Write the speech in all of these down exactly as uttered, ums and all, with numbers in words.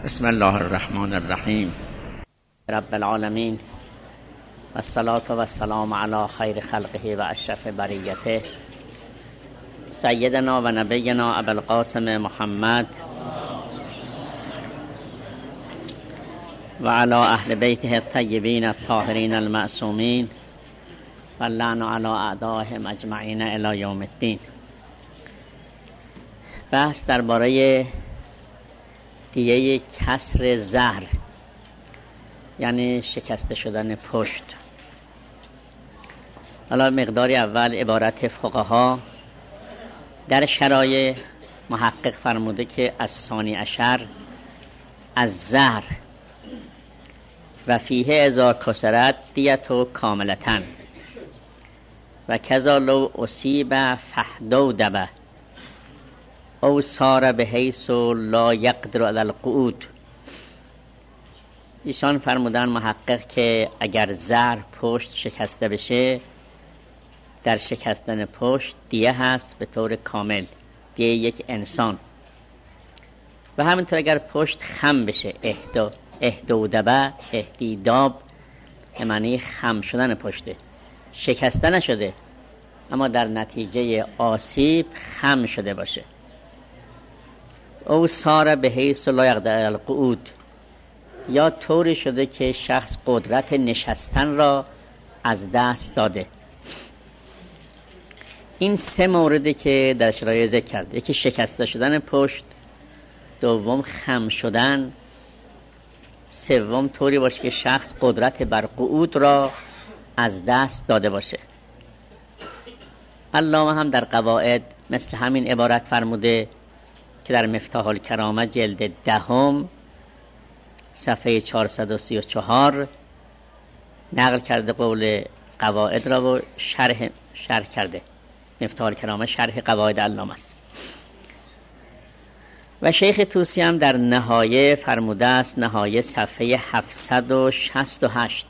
بسم الله الرحمن الرحیم. رب العالمین و الصلاة و السلام علی خیر خلقه و اشرف بریته سیدنا و نبینا ابو القاسم محمد و علی اهل بیته الطیبین الطاهرین المعصومین و اللعن علی اعدائهم اجمعین الی یوم الدین. بحث درباره دیه کسر زهر، یعنی شکسته شدن پشت. حالا مقداری اول عبارت فقها در شرایع محقق فرموده که از ثانی عشر از زهر و فیه اذا کسرت دیتو کاملتن و کذا لو اصیب فحدو دبه او سار به حیث لا یقدر علی القعود. ایشان فرمودن محقق که اگر زهر پشت شکسته بشه، در شکستن پشت دیه هست به طور کامل، دیه یک انسان. و همینطور اگر پشت خم بشه، اهدا اهدودبه اهدیداب به معنی خم شدن پشته، شکسته نشده اما در نتیجه آسیب خم شده باشه. او سار به حیث لا یقدر علی القعود، یا طوری شده که شخص قدرت نشستن را از دست داده. این سه موردی که در شرایع ذکر کرد، یکی شکسته شدن پشت، دوم خم شدن، سوم طوری باشه که شخص قدرت بر قعود را از دست داده باشه. علامه هم در قواعد مثل همین عبارت فرموده که در مفتاح الکرامه جلد دهم صفحه چهارصد و سی و چهار نقل کرده قول قواعد را و شرح شرح کرده. مفتاح الکرامه شرح قواعد علامه است. و شیخ طوسی هم در نهایه فرموده است، نهایه صفحه هفتصد و شصت و هشت،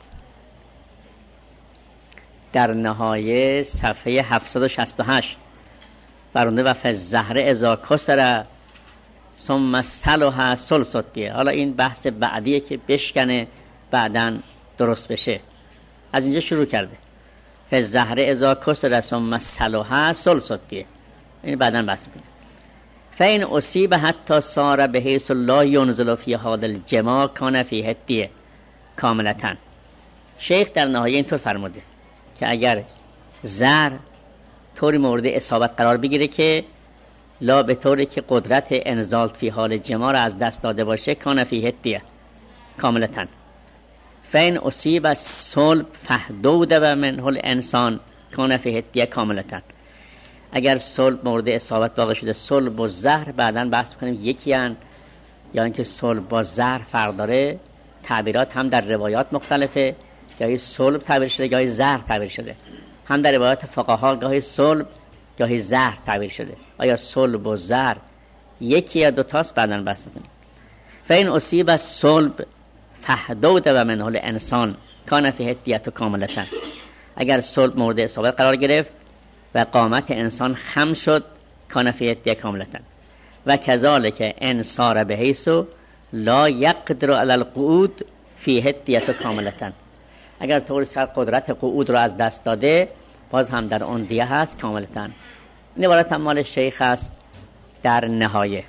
در نهایه صفحه هفتصد و شصت و هشت فرموده و فی الزهر اذا کسر ثم صلح سلسطیه. حالا این بحث بعدیه که بشکنه بعداً درست بشه. از اینجا شروع کرده، فی الزهر اذا کسر ثم صلح سلسطیه، این بعداً بحث کنه. فین اصیب حتی صار به حیث لا ینزل فی هذا الجماع کان فیه الدیه کاملتن. شیخ در نهایه اینطور فرموده که اگر زهر طوری مورد اصابت قرار بگیره که لا به طوری که قدرت انزال فی حال جماع را از دست داده باشه، کان فیه الدیه کاملتن. فین اصیب از صلب فحدود و منه الانسان کان فیه الدیه کاملتن. اگر صلب مورد اصابت واقع شده، صلب و زهر بعداً بحث کنیم یکی هن یا اینکه صلب با زهر فرق داره. تعبیرات هم در روایات مختلفه، گاهی صلب تعبیر شده گاهی زهر تعبیر شده، هم در روایات فقها گاهی صلب گاهی زهر تعبیر شده. آیا صلب و زهر یکی یا دو تاست؟ بعداً بحث میکنیم. فین اصیب از صلب فحدود و منه الانسان کان فیه الدیه کاملتن. اگر صلب مورد اصابت قرار گرفت و قامت انسان خم شد، کان فیه الدیه کاملتن. و کذالک ان صار به حیث لا یقدر علی القعود فیه الدیه کاملتن. اگر طور سر قدرت قعود را از دست داده، باز هم در اون دیه هست کاملتن. این عبارت هم مال شیخ است در نهایه.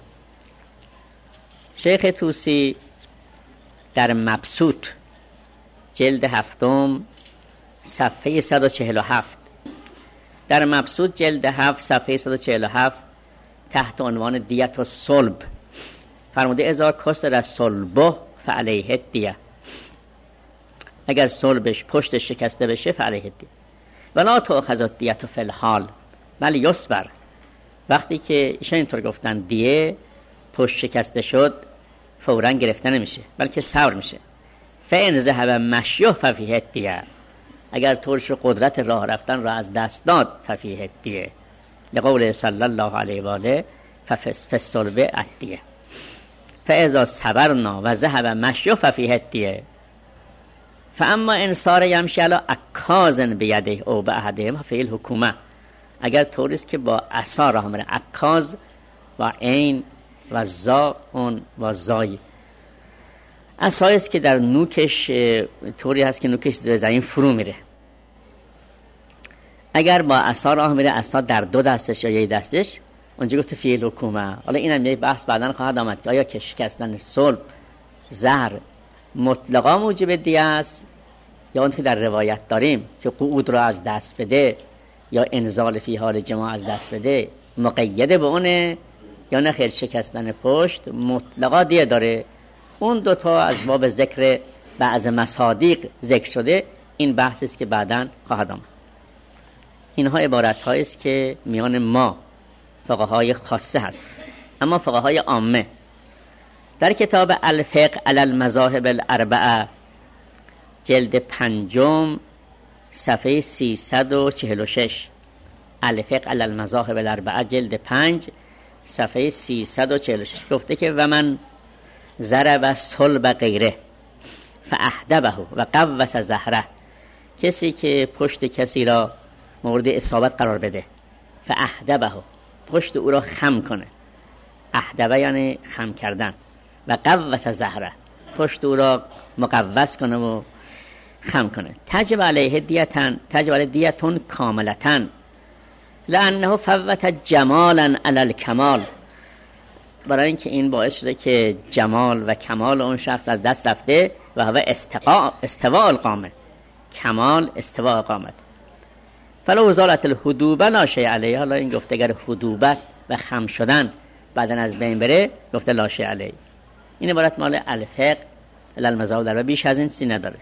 شیخ طوسی در مبسوط جلد هفتم صفحه صد و چهل و هفت، در مبسوط جلد هفت صفحه صد و چهل و هفت تحت عنوان دیت و صلب فرموده اذا کسر صلبه فعلیه الدیه. اگر صلبش پشتش شکسته بشه فعلیه الدیه. ولا تؤخذ الدیه فی الحال بل یصبر. وقتی که ایشان اینطور گفتن دیه پشت شکسته شد فوراً گرفته نمیشه بلکه صبر میشه. فان ذهب مشیه ففیه الدیه. اگر طورش قدرت راه رفتن را از دست داد ففیه الدیه، لقول صلی الله علیه و آله ففی الصلب الدیه. فاذا صبرنا و ذهب مشیه ففیه الدیه. فاما ان صار یمشی علی عکاز بیده او باحدهم فی الحکومه. اگر طوری است که با عصا راه میره، عکاز و عین و زا اون و زای عصایی است که در نوکش طوری هست که نوکش به زمین فرو میره. اگر با عصا راه میره، عصا در دو دستش یا یک دستش، اونجا گفت فی الحکومه. حالا اینم یک بحث بعداً خواهد آمد که آیا شکستن صلب زهر مطلقا موجب دیه است یا اون که در روایت داریم که قعود را از دست بده یا انزال فی حال جماع از دست بده مقید به اونه، یا نه خیر شکستن پشت مطلقا دیه داره. اون دوتا از باب ذکر بعض مصادیق ذکر شده. این بحثی است که بعداً خواهد آمد. اینها عبارت هایی است که میان ما فقهای خاصه هست. اما فقهای عامه در کتاب الفقه علی المذاهب الاربعه جلد پنجم صفحه سیصد و چهل و شش، الفقه علی المذاهب الاربعه جلد پنج صفحه سیصد و چهل و شش گفته که و من ضرب صلب غیره فاحدبه و قوس ظهره، کسی که پشت کسی را مورد اصابت قرار بده، فاحدبه پشت او را خم کنه، احدبه یعنی خم کردن، و قوس ظهره پشت او را مقوس کنه و خم کنه، تجب علیه دیتن تجب علیه دیتون کاملتن لانه فوت جمالا علی الکمال، برای اینکه این باعث شده که جمال و کمال اون شخص از دست رفته و هو استقا استواء القامه، کمال استواء قامت. فلو زالت الحدوبه لا شیء علیه، حالا این گفته اگر حدوبت و خم شدن بعدن از بین بره گفته لا شیء علیه. این عبارت مال الفقه علی المذاهب در بیش از این چیزی نداره.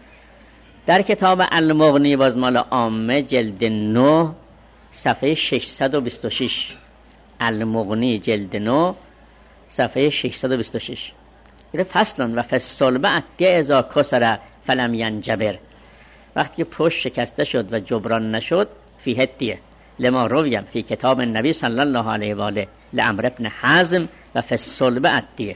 در کتاب المغنی باز مال عامه جلد نه صفحه ششصد و بیست و شش، المغنی جلد نه صفحه ششصد و بیست و شش میره فصلن و فصلبه اتیه ازا کسر فلم ینجبر، وقتی که پشت شکسته شد و جبران نشد فی هدیه لما رویم فی کتاب النبی صلی الله علیه و آله لعمر ابن حزم و فصلبه اتیه،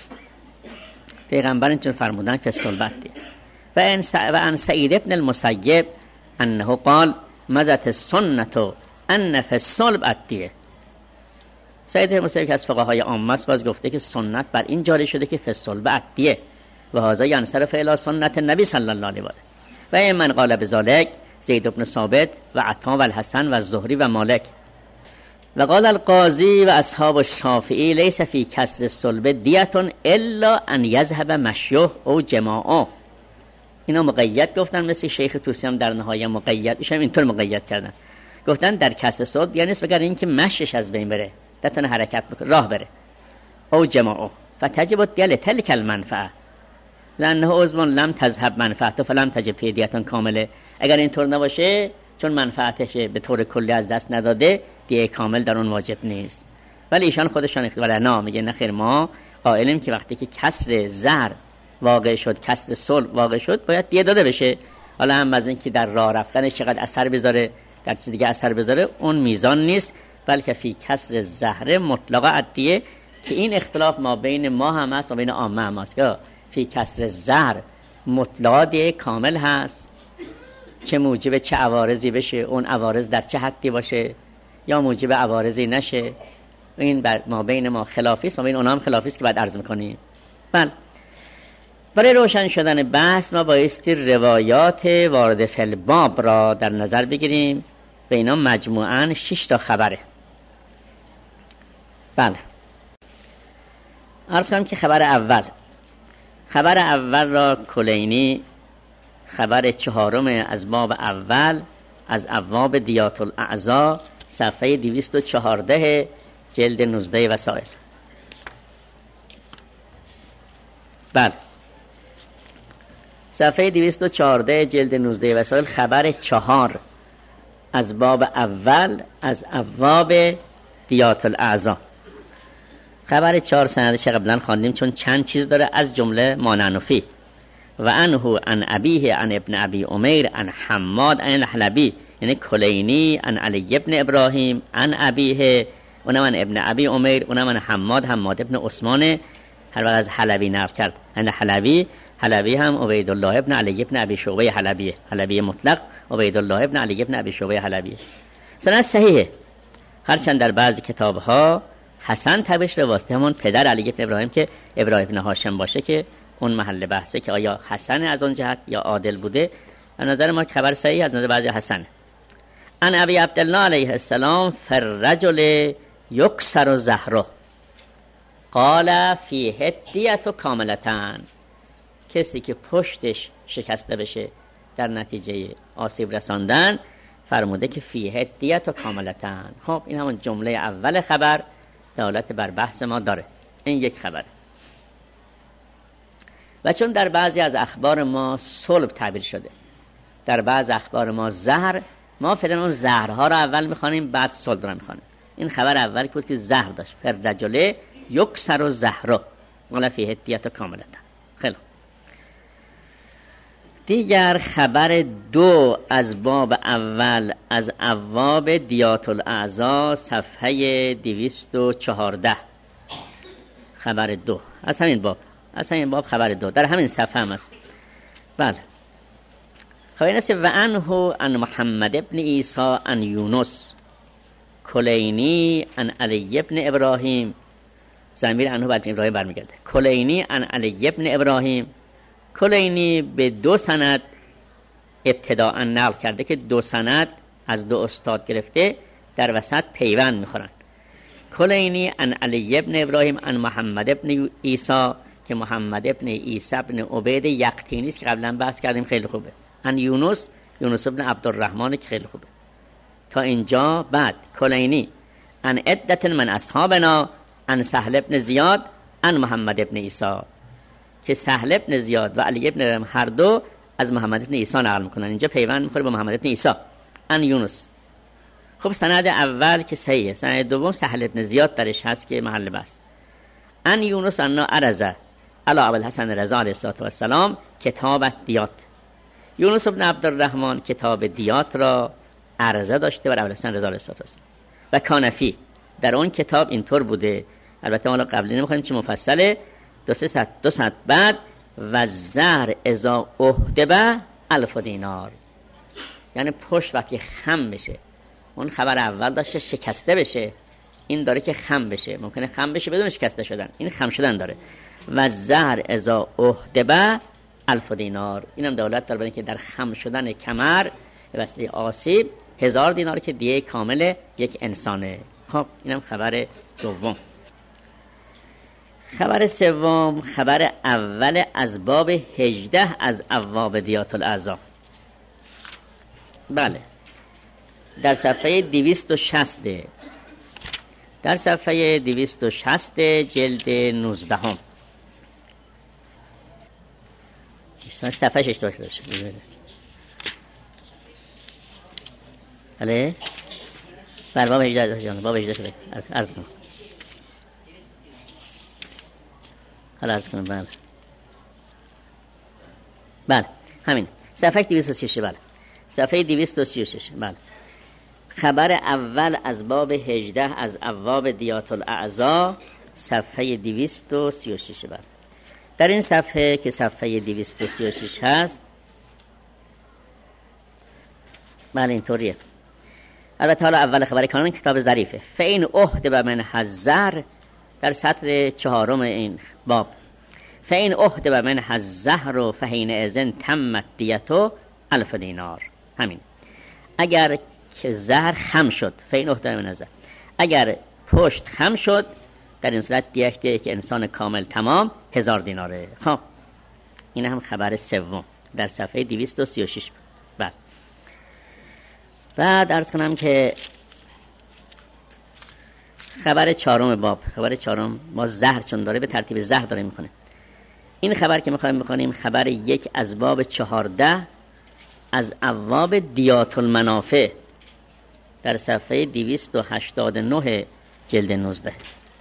پیغمبر اینطور فرمودن فصلبه اتیه. و ان سعید ابن المسیب انه قال مزت السنة ان فی الصلب اتیه، سعید ابن المسیب که از فقهای عامه است باز گفته که سنت بر این جاری شده که فی الصلب اتیه و هذا ینصرف الی سنت النبی صلی الله علیه و آله. و این من قال بذلک زید بن ثابت و عطا و الحسن و الزهری و مالک. و قال القاضی و اصحاب الشافعی لیس فی کسر الصلب دیتون الا ان یذهب مشیه او جماعه. اینا مقید گفتن، مثل شیخ توسی هم در نهایه مقید ایشم اینطور مقید کردن، گفتن در کسر صلب یعنی است بگر اینکه مشیش از بین بره، نتونه حرکت بکنه، راه بره، او جماعه فتجب الدیه تلک المنفعه لانه عضو لم تذهب منفعته فلم تجب فی دیتون کامله. اگر اینطور نباشه چون منفعتش به طور کلی از دست نداده دیه کامل در اون واجب نیست. ولی ایشان خودشان اختیار نه، میگه نه خیر، ما قائلیم که وقتی که کسر زهر واقع شد، کسر صلب واقع شد، باید دیه داده بشه. حالا هم از این که در راه رفتن چقدر اثر بذاره، در چیز دیگه اثر بذاره، اون میزان نیست، بلکه فی کسر زهر مطلقه ادیه، که این اختلاف ما بین ما هم هست و بین عامه هم هست که فی کسر زهر مطلقه دیه کامل هست، چه موجب چه عوارضی بشه، اون عوارض در چه حدی باشه یا موجب عوارضی نشه، این بر ما بین ما خلافی است، ما بین اونها هم خلافی است که بعد عرض می‌کنیم. بله، برای روشن شدن بحث ما بایستی روایات وارد فی الباب را در نظر بگیریم و اینا مجموعاً شش تا خبره. بله، عرض کنم که خبر اول خبر اول را کلینی خبر چهارم از باب اول از ابواب دیات الاعضا صفحه دویست و چهارده جلد نوزده وسائل. بله، صفحه دویست و چهارده جلد نوزده وسائل، خبر چهار از باب اول از ابواب دیات الاعضا. خبر چهار سندش قبلا خواندیم چون چند چیز داره، از جمله مانعنفی و انهو ان ابیه ان ابن ابی عمیر ان حماد ان حلبی، یعنی کلینی ان علی ابن ابراهیم ان ابیه، اونم ان ابن ابی عمیر، اونم ان حماد حماد ابن عثمان، هر وقت از حلبی نقل کرد ان حلبی، حلبی هم عبید الله ابن علی ابن ابی شعبه حلبیه، حلبی مطلق عبید الله ابن علی ابن ابی شعبه حلبیه. سند صحیحه، هرچند در بعضی کتاب‌ها حسن تبش رو واسطه همون پدر علی ابن ابراهیم که ابراهیم بن هاشم باشه که اون محل بحثه که آیا حسن از اون جهت یا عادل بوده. از نظر ما خبر صحیح، از نظر بعضی حسن. ان ابی عبدالله علیه السلام فالرجل یکسر ظهره قال فیه دیت کاملتن، کسی که پشتش شکسته بشه در نتیجه آسیب رساندن، فرموده که فیه دیت کاملتن. خب این همون جمله اول خبر دلالت بر بحث ما داره. این یک خبر. و چون در بعضی از اخبار ما صلب تعبیر شده، در بعض اخبار ما زهر، ما فعلا اون زهرها رو اول میخوانیم بعد صلب رو میخوانیم. این خبر اول بود که زهر داشت، فرجله یکسر و زهره ولا فیه دیت کاملتن. خیلی دیگر خبر دو از باب اول از ابواب دیات الاعضا صفحه دویست و چهارده. خبر دو از همین باب، از همین باب خبر دو در همین صفحه هم است. بله. خبر است و عنه عن محمد ابن عیسی عن یونس کلینی عن علی ابن ابراهیم. ضمیر عنه بعد ابراهیم برمیگرده. کلینی عن علی ابن ابراهیم. کلینی به دو سند ابتداء نقل کرده که دو سند از دو استاد گرفته، در وسط پیوند میخورن. کلینی عن علی ابن ابراهیم عن محمد ابن عیسی که محمد ابن عیسی ابن عبید یقطینی است که قبلا بحث کردیم، خیلی خوبه. عن یونس، یونس ابن عبدالرحمن که خیلی خوبه. تا اینجا. بعد کلینی عن عدت من اصحابنا عن سهل ابن زیاد عن محمد ابن عیسی که سهل ابن زیاد و علی ابن ابراهیم هر دو از محمد ابن عیسی نقل میکنن. اینجا پیوند میخوره با محمد ابن عیسی. عن یونس. خب سند اول که صحیحه، سند دوم سهل ابن زیاد درش هست که محل بحث. عن یونس انا عرضه علی ابوالحسن رضا علیه السلام کتاب دیات. یونس ابن عبدالرحمن کتاب دیات را عرضه داشته بر ابوالحسن رضا علیه السلام و کانفی در اون کتاب اینطور بوده. البته ما قبلی نمیخوایم چه مفصله. دو سه ست دو ست بعد و زهر ازا اهدبه الف دینار، یعنی پشت وقتی خم بشه. اون خبر اول داشته شکسته بشه، این داره که خم بشه. ممکنه خم بشه بدون شکسته شدن، این خم شدن داره. و زهر ازا اهدبه الف دینار، اینم دولت داره بودن که در خم شدن کمر به وسیله آسیب هزار دینار که دیه کامل یک انسانه. خب اینم خبر دوم. خبر سوم خبر اول از باب هجده از ابواب دیات الاعضا. بله، در صفحه دویست و شصت، در صفحه دویست و شصت جلد نوزده هم. صفحه اشتباه شده. بله بله باب هجده جان، باب هجده شده. عرض کنم حالا عرض کنم. بله بله همین صفحه دویست و سی و شش. بله صفحه دویست و سی و شش. بله خبر اول از باب هجده از ابواب دیات الاعضا صفحه دویست و سی و شش. بله در این صفحه که صفحه دویست و سی و شش هست، بله اینطوریه. البته حالا اول خبر کانون کتاب ظریفه. فین اهد به من حذر در سطر چهارم این باب. فین اهد به من حذر و فهین ازن تمت دیتو الف دینار. همین اگر که زهر خم شد، فین اهد به من حذر، اگر پشت خم شد، در این صورت دیگه که انسان کامل تمام هزار دیناره. خب این هم خبر سوم در صفحه دویست و سی و شش. بعد بعد عرض کنم که خبر چهارم باب، خبر چهارم ما زهر چون داره به ترتیب زهر داره میکنه. این خبر که میخوایم بخونیم خبر یک از باب چهارده از ابواب دیات المنافع در صفحه دویست و هشتاد و نه جلد نوزده.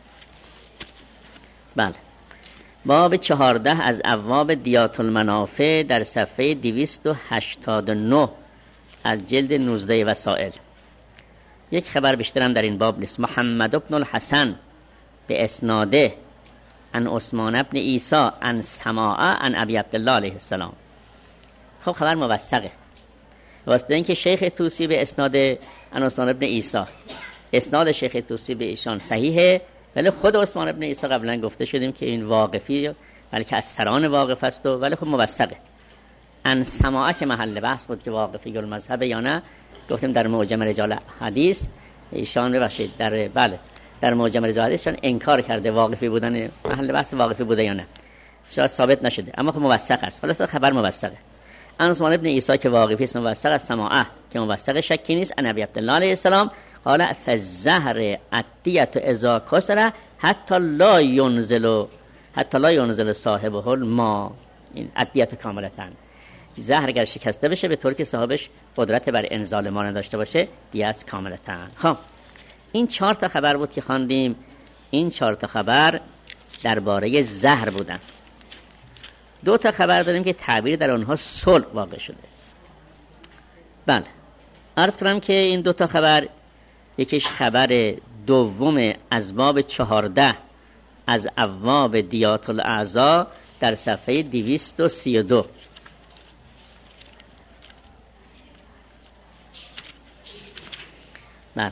بله باب چهارده از ابواب دیات المنافع در صفحه دویست و هشتاد و نه از جلد نوزده وسائل. یک خبر بیشتر هم در این باب نیست. محمد ابن الحسن به اسناده عن عثمان ابن عیسی عن سماعه عن ابی عبدالله علیه السلام. خب خبر موثقه، واسطه اینکه شیخ طوسی به اسناد عن عثمان ابن عیسی، اسناد شیخ طوسی به ایشان صحیحه، ولی خود عثمان ابن عیسی قبلا گفته شدیم که این واقفی بلکه از سران واقف است و ولی خب موثقه. ان سماعه که محل بحث بود که واقفی المذهب یا نه، گفتیم در معجم رجال حدیث ایشان ببخشید در بله در معجم رجال حدیث ایشان انکار کرده واقفی بودن، محل بحث واقفی بوده یا نه شاید ثابت نشده، اما خب موثق است. خلاص خبر موثقه. ان عثمان ابن عیسی که واقفی است موثق است، سماعه که موثق شکی نیست. ان ابی عبدالله علیه السلام قال فالزهر عدیه اذا کسر حتی لا ينزل حتی لا ينزل صاحبه الماء. این عدیه کاملتاً، زهر اگر شکسته بشه به طور که صاحبش قدرت بر انزال ما نداشته باشه دیگه از کاملتاً. خب این چهار تا خبر بود که خواندیم. این چهار تا خبر درباره زهر بودن. دو تا خبر داریم که تعبیر در آنها صلح واقع شده. بله عرض کنم که این دو تا خبر، یکیش خبر دوم از باب چهارده از ابواب دیات الاعضا در صفحه دویست و سی و دو. بله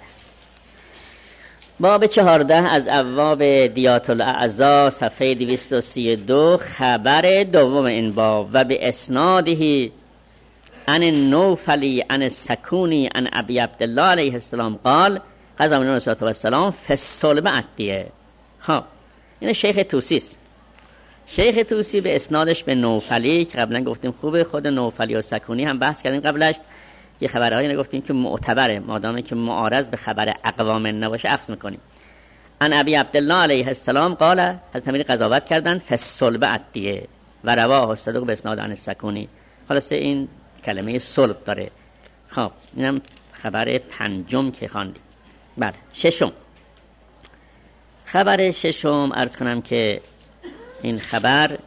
باب چهارده از ابواب دیات الاعضا صفحه دویست و سی و دو، خبر دوم این باب و به اسناده عن النوفلی عن السکونی عن ابی عبدالله علیه السلام قال قضا من رسول الله السلام فالصلب عدیه. خب این شیخ توسی است. شیخ توسی به اسنادش به نوفلی که قبلا گفتیم خوبه، خود نوفلی و سکونی هم بحث کردیم قبلش که خبرهایی نگفتیم که معتبره، مادامی که معارض به خبر اقوام نباشه اخذ میکنیم. ان ابی عبدالله علیه السلام قال، حضرت امیر قضاوت کردن فالصلب عدیه و رواه الصدوق به اسناد عن السکونی. خلاص این کلمه صلب داره. خب اینم خبر پنجم که خواندیم. بله ششم، خبر ششم عرض کنم که این خبر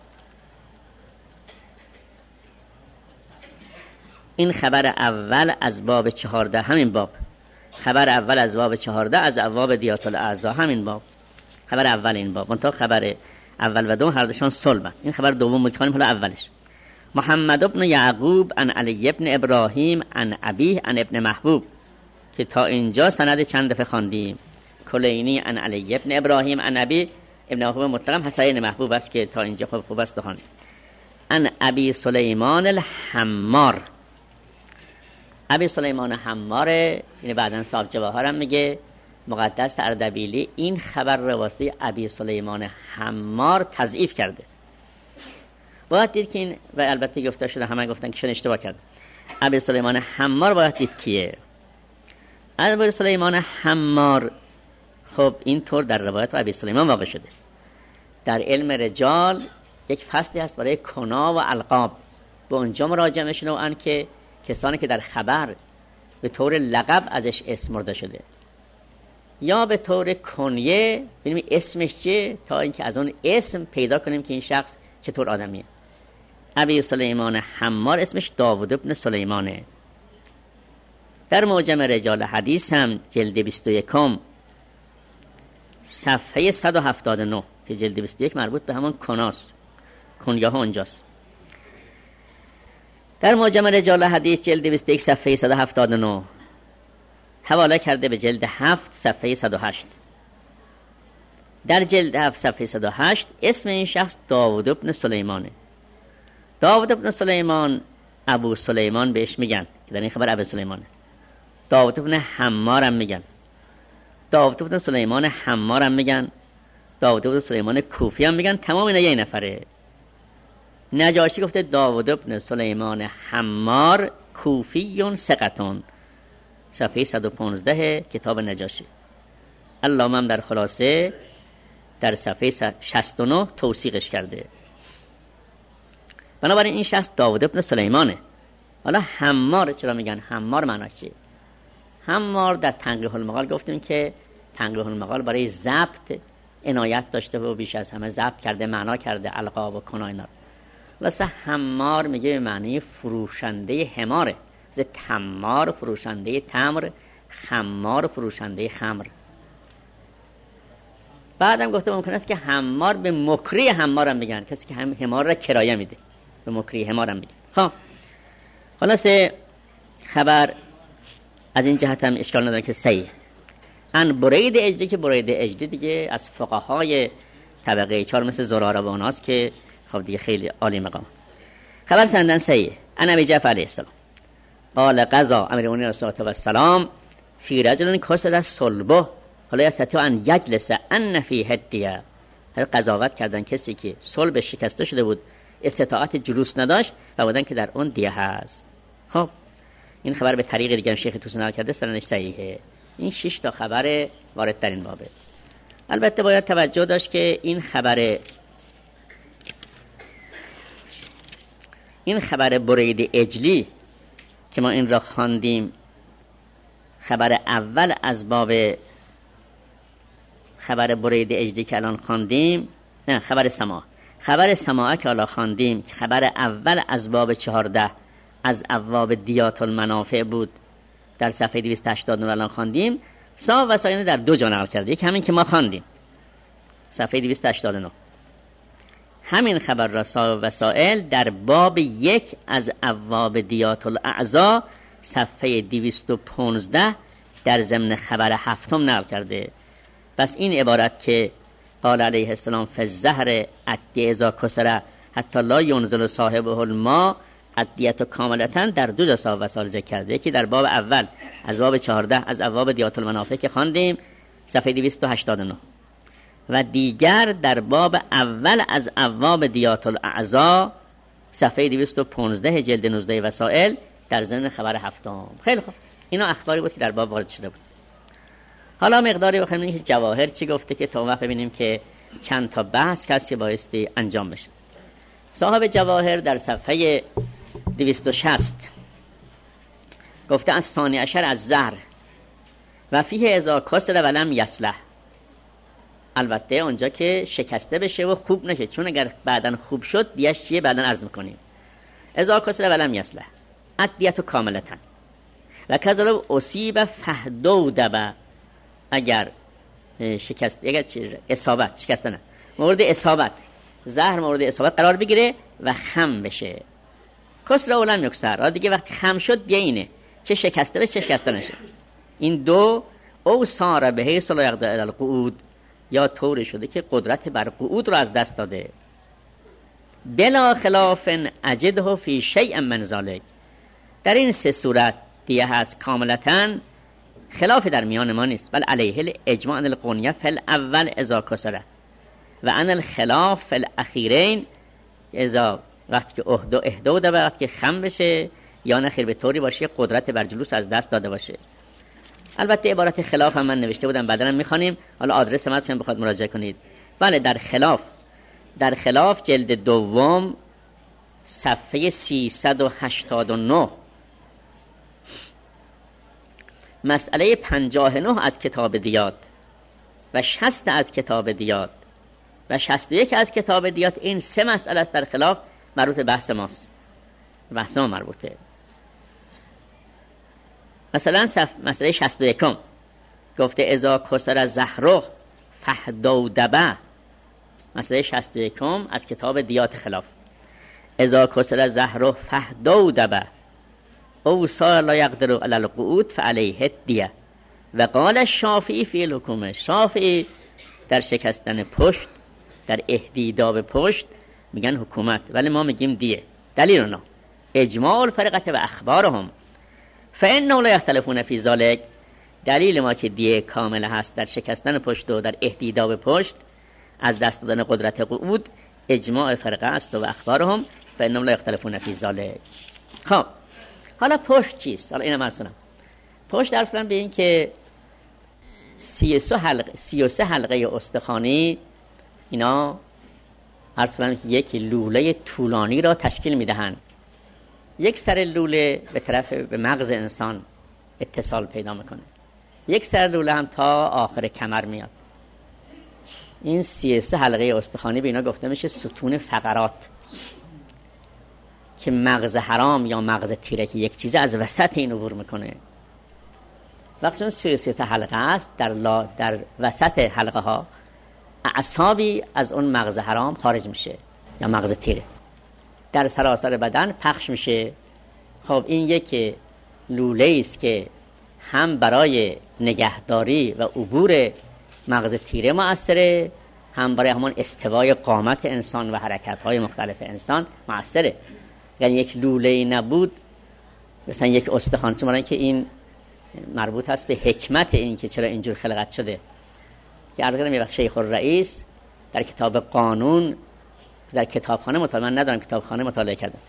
این خبر اول از باب چهارده، همین باب خبر اول از باب چهارده از ابواب دیات الاعضا، همین باب خبر اول این باب. منتها خبر اول و دوم هر دوشان صلبن. این خبر دوم میکنیم حالا اولش. محمد ابن یعقوب عن علی ابن ابراهیم عن ابیه عن ابن محبوب، که تا اینجا سند چند دفعه خواندیم. کلینی عن علی ابن ابراهیم عن ابی ابن محبوب مطلقم حسین محبوب است که تا اینجا خوب خوب است خواندیم. عن ابی سلیمان الحمار، ابی سلیمان حمار، یعنی بعداً صاحب جواهر هم میگه مقدس اردبیلی این خبر رو واسطه ابی سلیمان حمار تضعیف کرده. باید دید که این، و البته گفته شده همه گفتن که شون اشتباه کرده. ابی سلیمان حمار باید دید کیه. ابی سلیمان حمار خب این طور در روایت ابی سلیمان واقع شده. در علم رجال یک فصلی هست برای کنا و القاب، به اونجا مراجعه میشن و ان که کسانی که در خبر به طور لقب ازش اسم مرده شده یا به طور کنیه ببینیم اسمش چیه، تا اینکه از اون اسم پیدا کنیم که این شخص چطور آدمیه. ابی سلیمان حمار اسمش داوود ابن سلیمانه. در معجم رجال حدیث هم جلد بیست و یک صفحه صد و هفتاد و نه که جلد بیست و یک مربوط به همون کناست، کنیه ها اونجاست. در معجم رجال حدیث جلد بیست و یک صفحه صد و هفتاد و نه حواله کرده به جلد هفت صفحه صد و هشت. در جلد هفت صفحه صد و هشت اسم این شخص داوود ابن سلیمانه. داوود ابن سلیمان ابو سلیمان بهش میگن که در این خبر ابو سلیمانه. داوود ابن حمار هم میگن، داوود ابن سلیمان حمار هم میگن، داوود ابن سلیمان کوفی هم میگن. تمام اینا یه نفره. نجاشی گفته داوود ابن سلیمان حمار کوفیون ثقتون، صفحه صد و پانزده کتاب نجاشی. علامه هم در خلاصه در صفحه شصت و نه توثیقش کرده. بنابراین این شخص داوود ابن سلیمانه. حالا حمار چرا میگن حمار؟ معناش چیه؟ حمار در تنقیح المقال گفتیم که تنقیح المقال برای ضبط عنایت داشته و بیش از همه ضبط کرده، معنا کرده القاب و کنا اینا. واسه حمار میگه به معنی فروشنده حماره، مثل تمار فروشنده تمر، خمار فروشنده خمر. بعدم گفته ممکن است که حمار به مکری حمار هم میگن، کسی که هم حمار را کرایه میده به مکری حمار هم میگن. خب خلاصه خبر از این جهت هم اشکال نداره که صحیح. ان برید اجدی، که برید اجدی دیگه از فقهای طبقه چهار مثل زراره و اوناست که خب دیگه خیلی عالی مقام. خبر سندن صحیح ان ابی جعفر علیه السلام قال قضا امیرالمومنین علیه الصلوة والسلام فی رجل کسر صلبه حالا یستطیع ان یجلس ان فی هدیه. قضاوت کردن کسی که صلب شکسته شده بود استطاعت جلوس نداشت و بودن که در اون دیه هست. خب این خبر به طریق دیگر شیخ توسی نقل کرده، سندش صحیحه. این شش تا خبر وارد در این بابه. البته باید توجه داشت که این خبر این خبر برید اجلی که ما این را خواندیم، خبر اول از باب خبر برید اجلی که الان خواندیم، نه خبر سماع خبر سماع که الان خواندیم که خبر اول از باب چهارده از ابواب دیات المنافع بود، در صفحه دویست و هشتاد و نه الان خواندیم. صاحب وسائل در دو جا نقل کرده، یک همین که ما خواندیم صفحه دویست و هشتاد و نه، همین خبر را صاحب وسائل در باب یک از ابواب دیات الاعضا صفحه دویست و پانزده در ضمن خبر هفتم نقل کرده. پس این عبارت که قال علیه السلام فی الزهر ادی اذا کسر حتی لا ینزل صاحبه الماء ادیت کاملتا در دو جا صاحب وسائل ذکر کرده، یکی در باب اول از باب چهارده از ابواب دیات المنافع که خواندیم صفحه دویست و هشتاد و نه و دیگر در باب اول از ابواب دیات الاعضا صفحه دویست و پانزده جلد نوزده وسائل در ضمن خبر هفتم. خیلی خوب، اینا اخباری بود که در باب وارد شده بود. حالا مقداری بخوایم که جواهر چی گفته که تا وقت ببینیم که چند تا بحث کسی بایستی انجام بشه. صاحب جواهر در صفحه دویست و شصت گفته از ثانی عشر از زهر و فیه اذا کسر ولم یصلح. البته اونجا که شکسته بشه و خوب نشه، چون اگر بعداً خوب شد دیش چیه بعداً عرض میکنیم. اذا کسر ولم یصلح ادیت کاملتا و کذالک اصیب فهدودب، اگر شکست اگر اصابت شکسته نه مورد اصابت زهر مورد اصابت قرار بگیره و خم بشه. کسر اولم یکسر دیگه وقتی خم شد دیگه اینه چه شکسته بشه چه شکسته نشه. این دو او سار به حیث لا یقدر علی القعود، یا طوری شده که قدرت بر قعود رو از دست داده. بلا خلاف اجده فی شیء من ذلک، در این سه صورت دیگه هست کاملتاً خلاف در میان ما نیست. بل علیه الاجماع ان القنیه فی الاول اذا کسره و ان الخلاف فی الاخیرین اذا وقتی که اهدو اهدو ده وقتی که خم بشه یا نخیر به طوری باشه قدرت بر جلوس از دست داده باشه. البته عبارت خلاف هم من نوشته بودم بعدا میخوانیم، حالا آدرس ما هم بخواد مراجعه کنید. بله در خلاف در خلاف جلد دوم صفحه سیصد و هشتاد و نه مسئله پنجاه و نه از کتاب دیات و شصت از کتاب دیات و شصت و یک از کتاب دیات، این سه مسئله است در خلاف مربوط به بحث ماست، بحث ما مربوطه. مثلا صف مسئله شصت و یک گفته اذا کسر زهره فهدودبه، مسئله شصت و یک از کتاب دیات خلاف اذا کسر زهره فهدودبه او سار لا یقدر علی القعود فعلیه الدیه و قال الشافعی فی الحکومه. شافعی در شکستن پشت در اهدیداب پشت میگن حکومت، ولی ما میگیم دیه. دلیل اونا اجماع الفرقه و اخبارهم فانه لا یختلفون فی ذلک، دلیل ما که دیه کامل هست در شکستن پشت و در اهدیداب پشت از دست دادن قدرت قعود اجماع فرقه است و اخبارهم فانهم لا یختلفون فی ذلک. خب حالا پشت چیست؟ حالا اینم عرض کنم. پشت درس کنم به این که سی و سه حلقه سی و سه حلقه استخوانی اینا عرض کنم که یک لوله طولانی را تشکیل میدهند. یک سر لوله به طرف به مغز انسان اتصال پیدا میکنه، یک سر لوله هم تا آخر کمر میاد. این سی و سه حلقه استخوانی به اینا گفته میشه ستون فقرات، که مغز حرام یا مغز تیره که یک چیزه از وسط این عبور میکنه. وقتی اون سی و سه حلقه است در, لا در وسط حلقه ها اعصابی از اون مغز حرام خارج میشه یا مغز تیره در سراسر بدن پخش میشه. خب این یک لوله است که هم برای نگهداری و عبور مغز تیره مؤثره، هم برای همون استوای قامت انسان و حرکت‌های مختلف انسان مؤثره. یعنی یک لوله‌ای نبود، مثلا یک استخوان، چون برای اینکه این مربوط هست به حکمت این که چرا اینجور خلقت شده. که عرض کردم یه وقت شیخ الرئیس در کتاب قانون در کتابخانه مطالعه، من ندارم کتابخانه مطالعه کردم،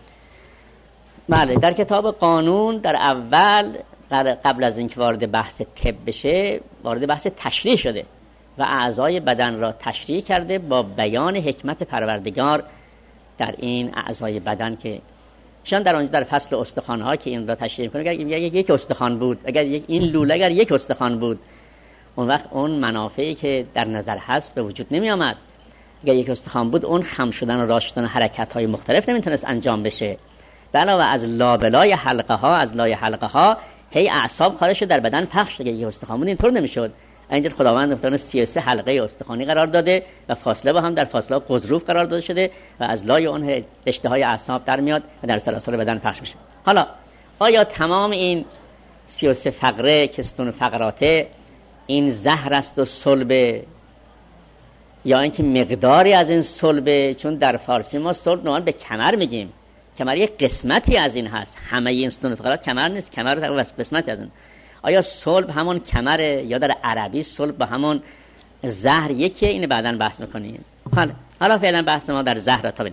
بله در کتاب قانون در اول قبل از اینکه وارد بحث طب بشه وارد بحث تشریح شده و اعضای بدن را تشریح کرده با بیان حکمت پروردگار در این اعضای بدن که شان در اونجا در فصل استخوان‌ها که این را تشریح می‌کنه. اگر یک یک استخوان بود، اگر یک این لوله اگر یک استخوان بود، اون وقت اون منافعی که در نظر هست به وجود نمی آمد. اگر یک استخوان بود، اون خم شدن و راست شدن حرکت‌های مختلف نمیتونست انجام بشه. به علاوه از لابلای حلقه ها از لای حلقه ها هی اعصاب خارج در بدن پخش شده. یک استخوان بود اینطور نمیشد. اینجا خداوند افتان سی و سه حلقه استخوانی قرار داده و فاصله با هم در فاصله قضروف قرار داده شده و از لای اون رشته های اعصاب در میاد و در سلاسل بدن پخش میشه. حالا آیا تمام این سی و سه فقره که ستون فقراته این زهر است و صلب، یا اینکه مقداری از این صلب؟ چون در فارسی ما صلب نوعا به کمر میگیم، کمر یک قسمتی از این هست، همه این ستون فقرات کمر نیست، کمر تقریبا قسمتی از این. آیا صلب همون کمره یا در عربی صلب با همون زهر یکیه؟ اینو بعداً بحث میکنیم. حالا حالا فعلا بحث ما در زهر تا ببینیم.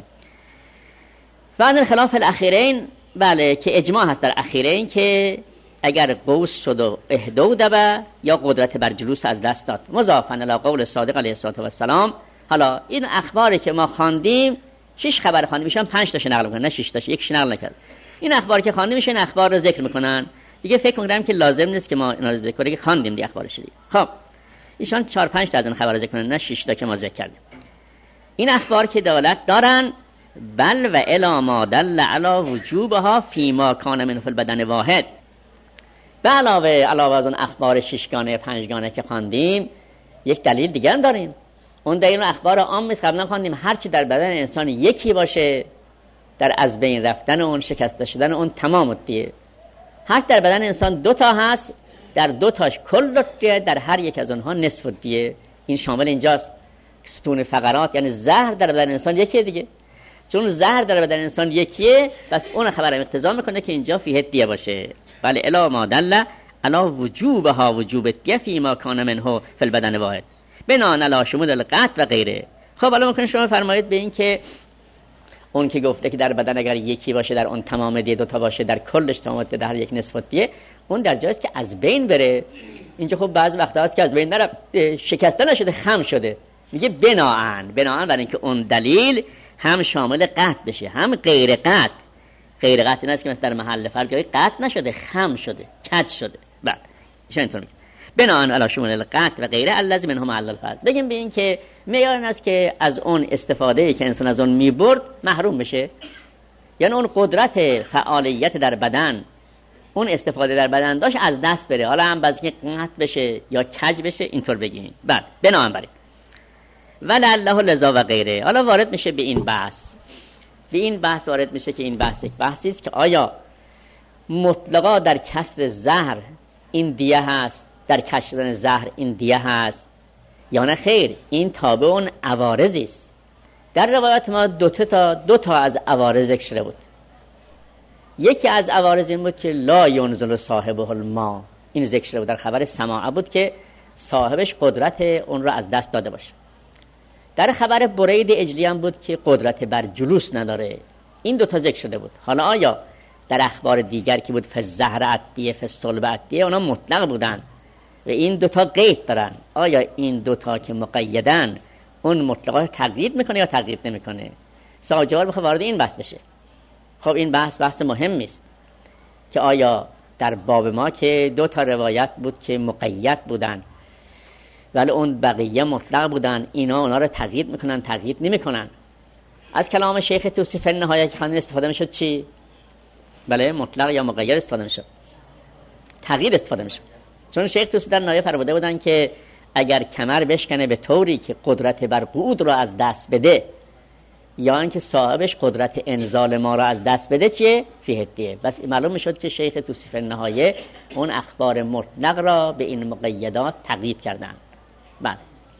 بعد خلاف الاخیرین، بله که اجماع هست در اخیرین که اگر قوس شد و اهدو دبه یا قدرت بر جلوس از دست داد، مضافاً الی قول صادق علیه السلام. حالا این اخباری که ما خواندیم، شش خبر خواندیم، میشن پنج تاش نقل میکنن، نه شش تاش، یکیش نقل نکرد. این اخبار که خواندیم میشن اخبار رو ذکر میکنن دیگه. فکر میکنم که لازم نیست که ما اینا رو ذکر کنیم که خواندیم دی اخبارش دیگه. خب ایشان چهار پنج تا از این خبر ذکر کنن، نه شش تا که ما ذکر کردیم. این اخبار که دولت دارن بل و الا ما دل علی وجوبها فیما کان من فی البدن واحد. به علاوه علاوه از اون اخبار ششگانه پنجگانه که خواندیم، یک دلیل دیگه هم داریم. اون دلیل اخبار عام است قبلا خواندیم، هر چی در بدن انسان یکی باشه، در از بین رفتن اون، شکسته شدن اون تمام الدیه. هر در بدن انسان دو تا هست، در دو تاش کل الدیه، در هر یک از اونها نصف الدیه. این شامل اینجاست. ستون فقرات یعنی زهر در بدن انسان یکیه دیگه. چون زهر در بدن انسان یکیه، پس اون خبر اقتضا میکنه که اینجا فیه دیه باشه. بله الا ما دل علا وجوبها وجوب الدیه فیما کان منه فی البدن واحد بناء علی شمول القطع و غیره. خب حالا ممکنه شما فرمایید به این که اون که گفته که در بدن اگر یکی باشه در اون تمام دیه، دو تا باشه در کلش تمام دیه، در یک نصف دیه، اون در جایست که از بین بره. اینجا خب بعض وقتا هست که از بین نره، شکسته نشده، خم شده. میگه بناءن بناءن برای اینکه اون دلیل هم شامل قطع بشه هم غیر قطع. غیر قطع این است که مثلا در محل فرض جای قطع نشده، خم شده، کج شده. بعد ایشون اینطور میگه بناء علی شمول القطع و غیره الذی منهم علی الفرض. بگیم به این که معیار این است که از اون استفاده که انسان از اون میبرد محروم بشه، یعنی اون قدرت فعالیت در بدن، اون استفاده در بدن داشت از دست بره، حالا هم بعضی که قطع بشه یا کج بشه، اینطور بگیم. بعد بناء بر ولله لذا و غیره. حالا وارد میشه به این بحث به این بحث وارد میشه که این بحث یک بحثی است که آیا مطلقا در کسر زهر این دیه هست، در کشف شدن زهر این دیه هست، یا نه خیر این تابع اون عوارضی است. در روایت ما دو تا دو تا از عوارض ذکر شده بود. یکی از عوارض این بود که لا ینزل صاحبه الماء، این ذکر شده بود در خبر سماع بود که صاحبش قدرت اون را از دست داده باشه. در خبر برید اجلی هم بود که قدرت بر جلوس نداره. این دو تا ذکر شده بود. حالا آیا در اخبار دیگر که بود فالزهر عدیه فالصلب عدیه، اونا مطلق بودن و این دوتا قید دارن. آیا این دوتا که مقیدن اون مطلقا تقیید میکنه یا تقیید نمیکنه؟ سوال جواب بخواه وارد این بحث بشه. خب این بحث بحث مهمی است که آیا در باب ما که دو تا روایت بود که مقید بودن ولی اون بقیه مطلق بودن، اینا اونا رو تقیید میکنن تقیید نمیکنن؟ از کلام شیخ توسی فی النهایه که خواندیم استفاده میشد چی؟ بله مطلق یا مقید استفاده میشد؟ تقیید استفاده میشد. چون شیخ توسی در نهایه فرموده بودن که اگر کمر بشکنه به طوری که قدرت بر قعود رو از دست بده، یا اینکه صاحبش قدرت انزال ما رو از دست بده، چیه؟ فیه دیه. بس معلوم میشد که شیخ توسی فی النهایه اون اخبار مطلق را به این مقیدات تقیید کردن. بله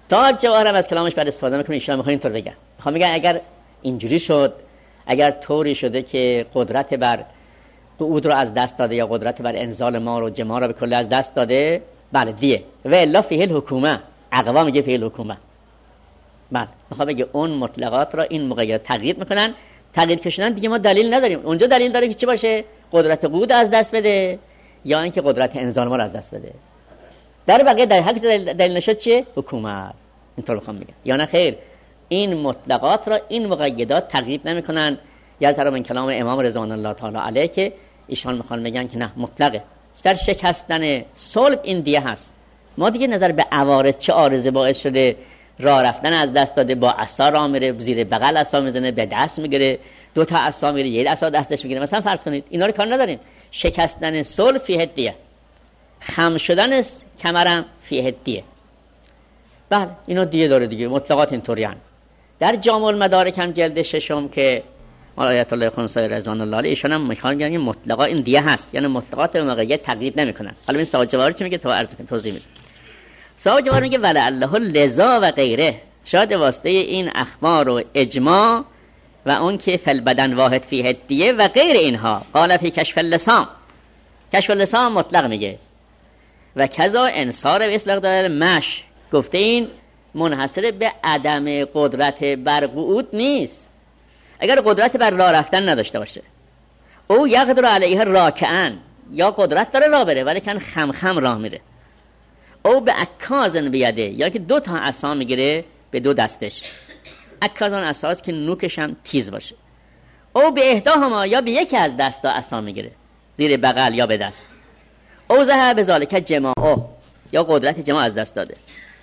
تاج جواهر هم از کلامش بعد استفاده میکنه. ایشون میخوان اینطور بگن، میخوام میگن اگر اینجوری شد، اگر طوری شده که قدرت بر قعود رو از دست داده یا قدرت بر انزال ما رو جما رو به کل از دست داده، بله دیه. و الا فیه الحکومه، اقوا میگه فیه الحکومه. بله میخوام بگه اون مطلقات را این مقید تغییر میکنن. تغییر کشیدن دیگه ما دلیل نداریم. اونجا دلیل داره که چی باشه؟ قدرت قعود از دست بده یا اینکه قدرت انزال ما رو از دست بده. در بقیه در حق دلیل, دلیل نشد چیه؟ حکومت. اینطور میخوام بگم. یا نه خیر، این مطلقات را این مقیدات تغییر نمیکنن. یا از من کلام امام رضوان الله تعالی علیه که ایشان میخوان بگن که نه مطلقه. در شکستن صلب این دیه هست. ما دیگه نظر به عوارض چه عارضه باعث شده راه رفتن از دست داده، با عصا راه میره، زیر بغل عصا میزنه، به دست میگیره، دو تا عصا میره، یه عصا دستش میگیره، مثلا فرض کنید اینا رو کار نداریم. شکستن صلب فیه دیه، خم شدن کمرم فیه دیه. بله اینا دیه داره دیگه، مطلقات اینطوریان. در جامع المدارک هم جلد ششم که آیت الله خنثی رضوان الله علیه ایشون هم میخوان بگن مطلقا این دیه هست، یعنی مطلقات موقعیت تقلید نمیکنن. حالا این صاحب جواهر چی میگه تو عرض کن توضیح میده. صاحب جواهر میگه ولعله لذا و غیره، شاید واسطه این اخبار و اجماع و اون که فل بدن واحد فیه دیه و غیر اینها قال فی کشف اللسان. کشف اللسان مطلق میگه و کذا انصار به اصلاح داره مش، گفته این منحصر به عدم قدرت بر قعود نیست. اگر قدرت بر راه رفتن نداشته باشه، او یقدر علیه راکعن، یا قدرت داره راه بره ولی کن خم خم راه میره، او به عکازن بیاده، یا که دو تا عصا میگیره به دو دستش، عکازان عصاست که نوکش هم تیز باشه، او به احداهما، یا به یکی از دستا عصا میگیره زیر بغل یا به دست، او ذهب بذالک جماعه، یا قدرت جماع از دست داده،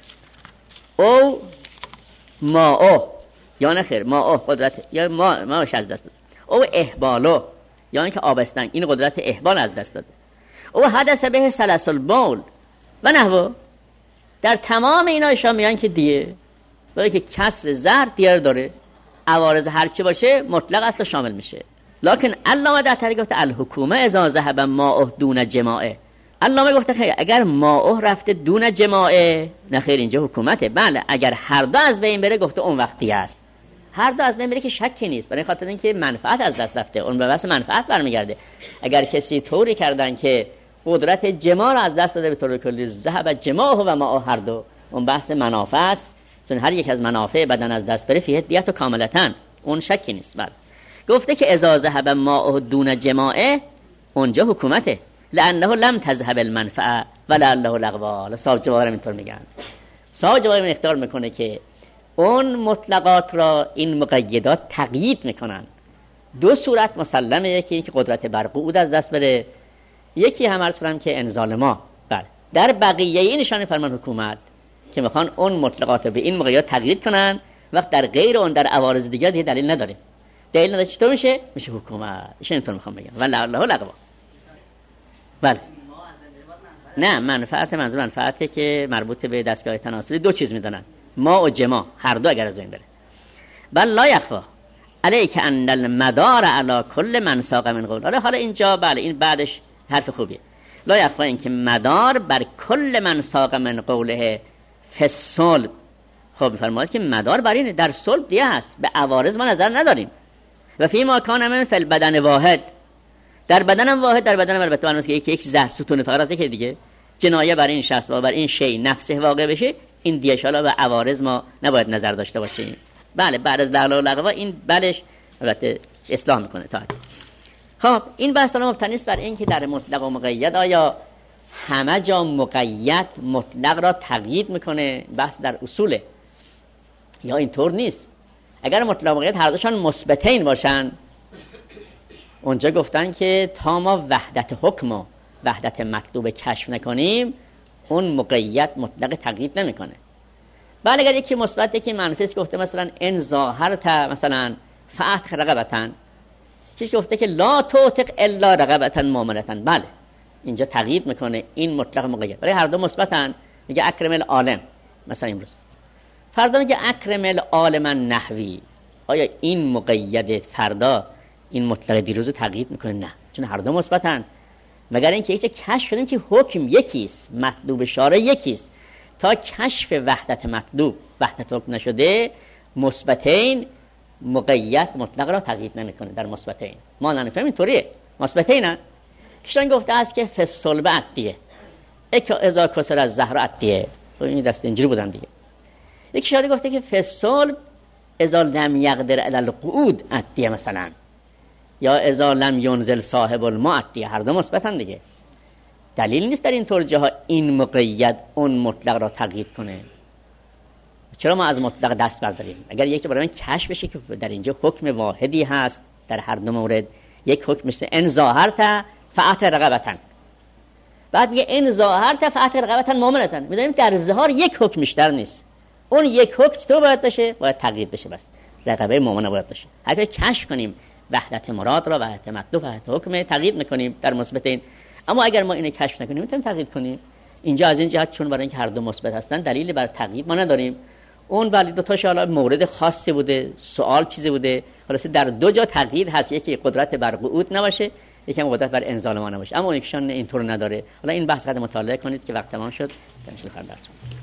او ماء، یا نه خیر ماء قدرت یا ما ماش از دست داده، او احبالو، یا اینکه آبستن، این قدرت احبال از دست داده، او حدث به سلسل بول و نحو. در تمام اینا اشاره میان که دیه برای که کسر زهر دیار داره، عوارض هرچی باشه مطلق است و شامل میشه. لکن علامه در طریق گفته الحکومه اذا ذهب ماء دون جماعه. علامه گفته خیر اگر ماء رفته دون جماعه، نه خیر اینجا حکومته. بله اگر هر دو از بین بره گفته اون وقتی است. هر دو از بین بره که شکی نیست، برای خاطر اینکه منفعت از دست رفته، اون به واسه منفعت برمیگرده. اگر کسی طوری کردن که قدرت جماع رو از دست داده به طور کلی، ذهب جماع و ماء هر دو، اون بحث منافع است، چون هر یک از منافع بدن از دست بره فیه دیت و کاملتاً، اون شکی نیست. بله گفته که اذا ذهب ماء دون جماعه، اونجا حکومته، لانه لم تذهب المنفعه ولعله لغوا. صاحب جواهر اینطور میگن. صاحب جواهر اختیار میکنه که اون مطلقات را این مقیدات تقیید میکنن. دو صورت مسلمه، یکی که قدرت بر قعود از دست بره، یکی هم عرض کنم که انزال ما. بله در بقیه این نشانه فرمان حکومت که میخوان اون مطلقات به این مقیدات تقیید کنن، وقت در غیر اون در عوارض دیگه دیگه دلیل نداره. دلیل نداره چطور میشه؟ میشه حکومت. ایشون اینطور میخوام بگم والله لغوا. بله نه، منفعت منظور منفعتی که مربوط به دستگاه تناسلی دو چیز میدونن، ما و جما، هر دو اگر از بین بره. بل لا یخفا علیک ان المدار علی کل من ساق من قول. حالا حالا اینجا بله این بعدش حرف خوبیه. لا یخفا این که مدار بر کل من ساق من قوله فصل. خب فرماید که مدار بر این در صلب دیگه هست، به عوارض ما نظر نداریم. و فی ما کان من فی البدن واحد، در بدنم واحد، در بدنم البته معنی که یک یک زهر ستون فقرات که دیگه جنایه بر این شخص و بر این شی نفسه واقع بشه، این دیگه شالا به عوارض ما نباید نظر داشته باشیم. بله بعد از لغو لغوا این بلش البته اصلاح میکنه تا. خب این بحث الان مبتنی است بر این که در مطلق و مقید آیا همه جا مقید مطلق را تقیید میکنه، بحث در اصوله، یا اینطور نیست. اگر مطلق و مقید هر دوشان مثبتین باشن، اونجا گفتن که تا ما وحدت حکم و وحدت مطلوب کشف نکنیم، اون مقید مطلق تقیید نمیکنه. بله اگر یکی مثبت یکی منفی است، گفته مثلا ان ظاهرت مثلا فاتح رقبتن، چیزی گفته که لا توثق الا رقبتن مؤمنتن، بله اینجا تقیید میکنه این مطلق مقید. برای هر دو مثبتن، میگه اکرم العالم مثلا امروز، فردا میگه اکرم العالم نحوی. آیا این مقید فردا این مطلق دیروز رو تقیید میکنه؟ نه، چون هر دو مثبتن. مگر اینکه یک کشف کنیم که حکم یکیست، مطلوب شارع یکیست، تا کشف وحدت مطلوب وحدت حکم نشده مثبتین مقید مطلق را تقیید نمیکنه. در مثبتین ما نفهم اینطوریه. مثبتین نه کشان گفته است که فصل به عدیه اک اذا کسر از زهر عدیه، این دست اینجوری بودن دیگه. یکی شاید گفته که فصل اذا لم یقدر علی القعود عدیه مثلا، یا اذا لم ینزل صاحب الماء عدیه. هر دو مثبتن دیگه. دلیل نیست در این طور ها این مقید اون مطلق را تقیید کنه. چرا ما از مطلق دست برداریم؟ اگر یک برای من کشف بشه که در اینجا حکم واحدی هست در هر دو مورد، یک حکم مثل ان ظاهرت فأت رقبتن، بعد میگه ان ظاهرت فأت رقبتن مؤمنتن، میدونیم در ظاهر یک حکم بیشتر نیست. اون یک حکم تو باید بشه، باید تقیید بشه، بس رقبه مؤمنه باید بشه. اگر کشف کنیم وحدت مراد را، وحدت مطلوب، وحدت حکم، تقیید میکنیم در مثبتین. اما اگر ما اینو کشف نکنیم میتونیم تقیید کنیم. اینجا از این جهت چون برای اینکه هر دو مثبت هستن دلیلی بر تقیید ما نداریم. اون ولی دو تاش حالا مورد خاصی بوده، سوال چیزی بوده، خلاص در دو جا تقیید هست، یکی قدرت بر قعود نباشه، یکی هم قدرت بر انزال ما نباشه. اما یکشان اینطور نداره. حالا این بحث قد مطالعه کنید که وقت تمام شد. تنشل فردا